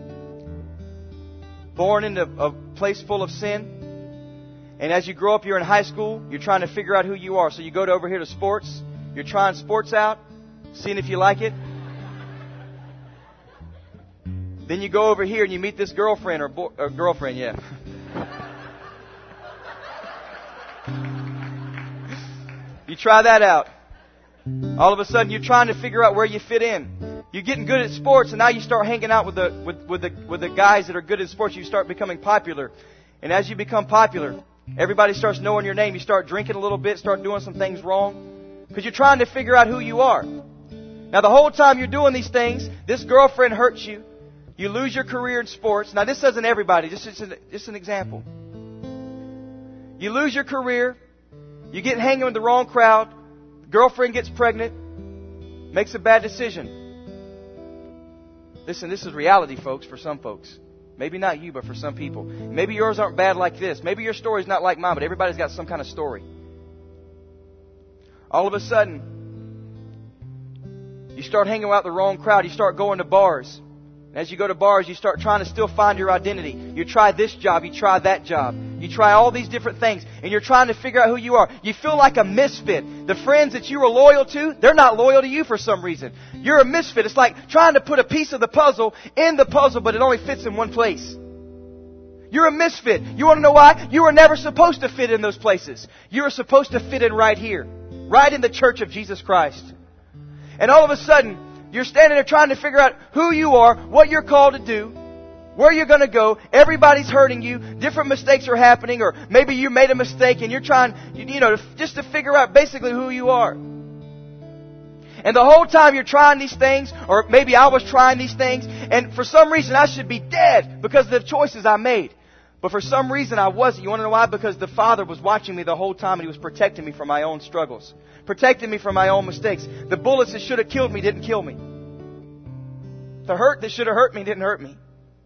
Born into a place full of sin. And as you grow up, you're in high school. You're trying to figure out who you are. So you go to over here to sports. You're trying sports out, seeing if you like it. Then you go over here and you meet this girlfriend or, bo- or girlfriend, yeah. You try that out. All of a sudden, you're trying to figure out where you fit in. You're getting good at sports, and now you start hanging out with the with, with the with the guys that are good at sports. You start becoming popular, and as you become popular, everybody starts knowing your name. You start drinking a little bit, start doing some things wrong, because you're trying to figure out who you are. Now, the whole time you're doing these things, this girlfriend hurts you. You lose your career in sports. Now, this isn't everybody. This is just an example. You lose your career. You get hanging with the wrong crowd. Girlfriend gets pregnant. Makes a bad decision. Listen, this is reality, folks, for some folks. Maybe not you, but for some people. Maybe yours aren't bad like this. Maybe your story's not like mine, but everybody's got some kind of story. All of a sudden, you start hanging out with the wrong crowd. You start going to bars. And as you go to bars, you start trying to still find your identity. You try this job. You try that job. You try all these different things. And you're trying to figure out who you are. You feel like a misfit. The friends that you were loyal to, they're not loyal to you for some reason. You're a misfit. It's like trying to put a piece of the puzzle in the puzzle, but it only fits in one place. You're a misfit. You want to know why? You were never supposed to fit in those places. You were supposed to fit in right here. Right in the church of Jesus Christ. And all of a sudden, you're standing there trying to figure out who you are, what you're called to do, where you're going to go. Everybody's hurting you. Different mistakes are happening, or maybe you made a mistake and you're trying, you know, just to figure out basically who you are. And the whole time you're trying these things, or maybe I was trying these things, and for some reason I should be dead because of the choices I made. But for some reason I wasn't. You want to know why? Because the Father was watching me the whole time and He was protecting me from my own struggles. Protecting me from my own mistakes. The bullets that should have killed me didn't kill me. The hurt that should have hurt me didn't hurt me.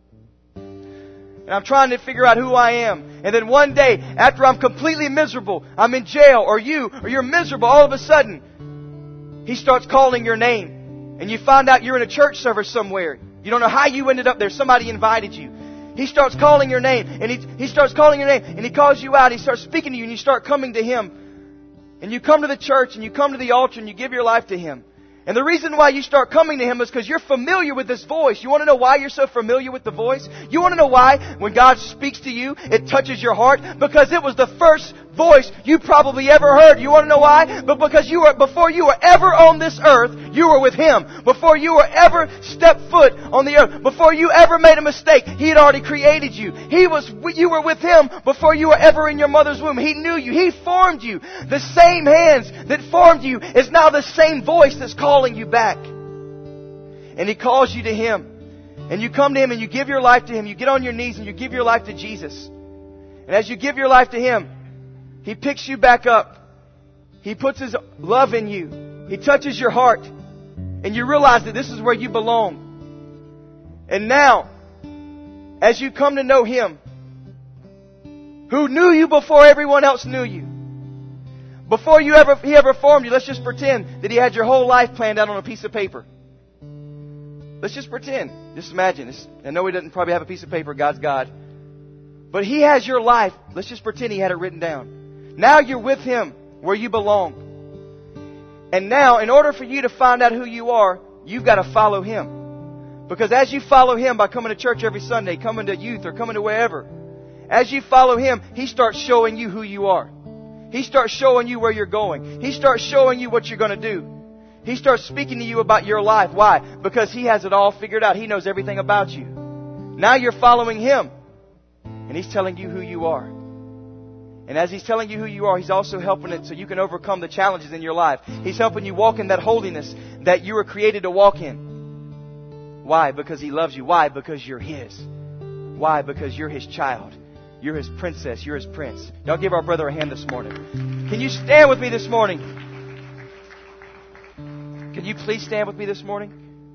And I'm trying to figure out who I am. And then one day, after I'm completely miserable, I'm in jail, or you, or you're miserable, all of a sudden, He starts calling your name. And you find out you're in a church service somewhere. You don't know how you ended up there. Somebody invited you. He starts calling your name, and he, he starts calling your name, and He calls you out. He starts speaking to you, and you start coming to Him. And you come to the church, and you come to the altar, and you give your life to Him. And the reason why you start coming to Him is because you're familiar with this voice. You want to know why you're so familiar with the voice? You want to know why when God speaks to you, it touches your heart? Because it was the first voice you probably ever heard. You want to know why? But because you were, before you were ever on this earth, you were with Him. Before you were ever stepped foot on the earth, before you ever made a mistake, He had already created you. He was, you were with Him before you were ever in your mother's womb. He knew you. He formed you. The same hands that formed you is now the same voice that's calling you back. And He calls you to Him. And you come to Him and you give your life to Him. You get on your knees and you give your life to Jesus. And as you give your life to Him, He picks you back up. He puts His love in you. He touches your heart. And you realize that this is where you belong. And now, as you come to know Him, who knew you before everyone else knew you, before you ever He ever formed you, let's just pretend that He had your whole life planned out on a piece of paper. Let's just pretend. Just imagine. It's, I know He doesn't probably have a piece of paper. God's God. But He has your life. Let's just pretend He had it written down. Now you're with Him where you belong. And now, in order for you to find out who you are, you've got to follow Him. Because as you follow Him by coming to church every Sunday, coming to youth or coming to wherever, as you follow Him, He starts showing you who you are. He starts showing you where you're going. He starts showing you what you're going to do. He starts speaking to you about your life. Why? Because He has it all figured out. He knows everything about you. Now you're following Him. And He's telling you who you are. And as He's telling you who you are, He's also helping it so you can overcome the challenges in your life. He's helping you walk in that holiness that you were created to walk in. Why? Because He loves you. Why? Because you're His. Why? Because you're His child. You're His princess. You're His prince. Y'all give our brother a hand this morning. Can you stand with me this morning? Can you please stand with me this morning?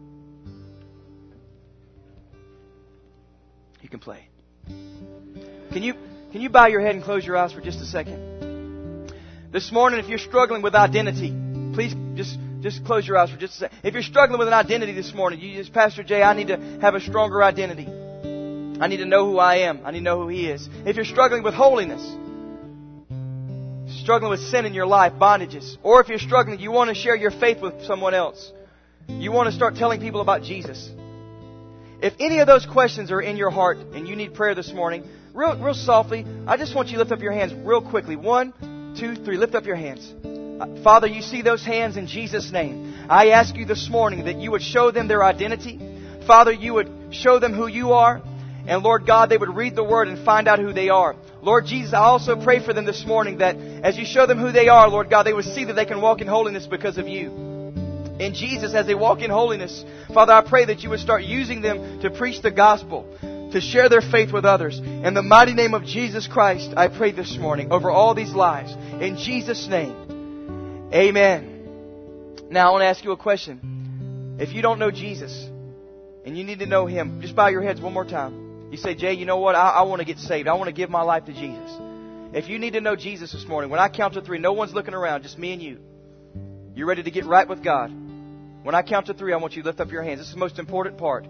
You can play. Can you, can you bow your head and close your eyes for just a second? This morning, if you're struggling with identity, please just, just close your eyes for just a second. If you're struggling with an identity this morning, you just, Pastor Jay, I need to have a stronger identity. I need to know who I am. I need to know who He is. If you're struggling with holiness, struggling with sin in your life, bondages, or if you're struggling, you want to share your faith with someone else. You want to start telling people about Jesus. If any of those questions are in your heart and you need prayer this morning, real, real softly, I just want you to lift up your hands real quickly. One, two, three. Lift up your hands. Father, you see those hands in Jesus' name. I ask you this morning that you would show them their identity. Father, you would show them who you are. And Lord God, they would read the Word and find out who they are. Lord Jesus, I also pray for them this morning that as you show them who they are, Lord God, they would see that they can walk in holiness because of you. In Jesus, as they walk in holiness, Father, I pray that you would start using them to preach the gospel, to share their faith with others. In the mighty name of Jesus Christ, I pray this morning over all these lives. In Jesus' name, amen. Now, I want to ask you a question. If you don't know Jesus and you need to know Him, just bow your heads one more time. You say, Jay, you know what? I, I want to get saved. I want to give my life to Jesus. If you need to know Jesus this morning, when I count to three, no one's looking around, just me and you. You're ready to get right with God. When I count to three, I want you to lift up your hands. This is the most important part.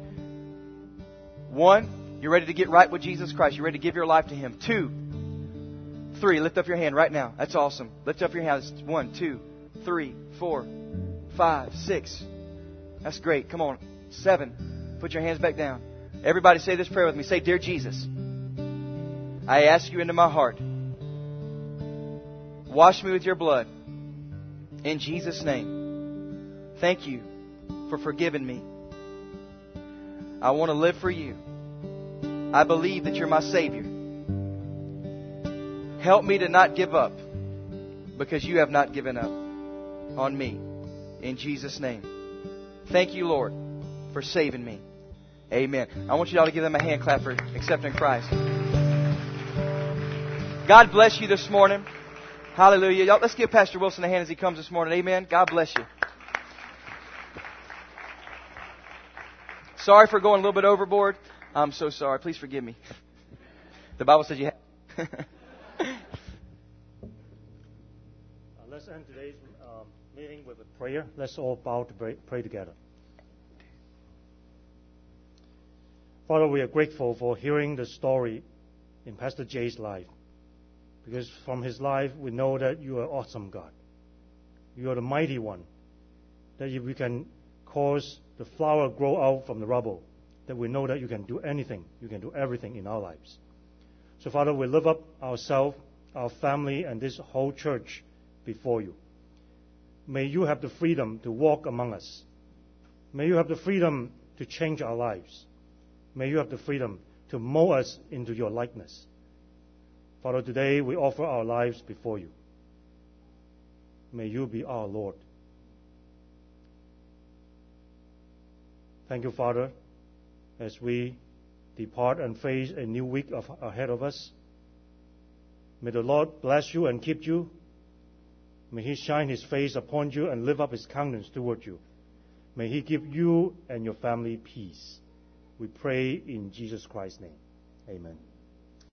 One, you're ready to get right with Jesus Christ. You're ready to give your life to Him. Two, three, lift up your hand right now. That's awesome. Lift up your hands. One, two, three, four, five, six. That's great. Come on. Seven. Put your hands back down. Everybody say this prayer with me. Say, Dear Jesus, I ask you into my heart. Wash me with your blood. In Jesus' name. Thank you for forgiving me. I want to live for you. I believe that you're my Savior. Help me to not give up, because you have not given up on me. In Jesus' name. Thank you, Lord, for saving me. Amen. I want you all to give them a hand clap for accepting Christ. God bless you this morning. Hallelujah. Y'all, let's give Pastor Wilson a hand as he comes this morning. Amen. God bless you. Sorry for going a little bit overboard. I'm so sorry. Please forgive me. The Bible says you have. uh, let's end today's um, meeting with a prayer. Let's all bow to pray, pray together. Father, we are grateful for hearing the story in Pastor Jay's life. Because from his life, we know that you are awesome God. You are the mighty one. That if we can cause the flower grow out from the rubble, that we know that you can do anything, you can do everything in our lives. So, Father, we lift up ourselves, our family, and this whole church before you. May you have the freedom to walk among us. May you have the freedom to change our lives. May you have the freedom to mold us into your likeness. Father, today we offer our lives before you. May you be our Lord. Thank you, Father, as we depart and face a new week of, ahead of us. May the Lord bless you and keep you. May He shine His face upon you and lift up His countenance toward you. May He give you and your family peace. We pray in Jesus Christ's name. Amen.